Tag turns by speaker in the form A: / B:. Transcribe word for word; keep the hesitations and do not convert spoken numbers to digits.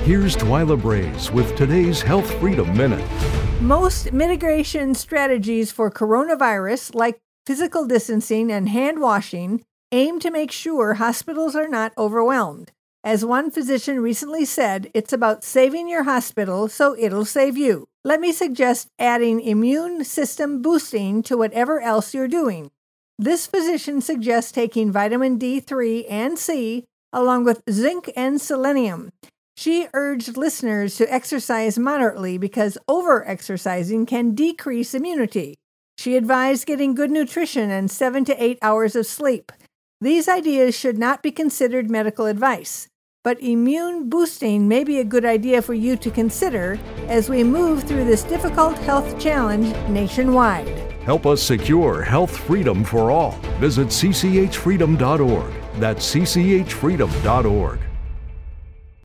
A: Here's Twyla Braze with today's Health Freedom Minute.
B: Most mitigation strategies for coronavirus, like physical distancing and hand washing, aim to make sure hospitals are not overwhelmed. As one physician recently said, it's about saving your hospital so it'll save you. Let me suggest adding immune system boosting to whatever else you're doing. This physician suggests taking vitamin D three and C along with zinc and selenium. She urged listeners to exercise moderately because over-exercising can decrease immunity. She advised getting good nutrition and seven to eight hours of sleep. These ideas should not be considered medical advice, but immune boosting may be a good idea for you to consider as we move through this difficult health challenge nationwide.
A: Help us secure health freedom for all. Visit c c h freedom dot org. That's c c h freedom dot org.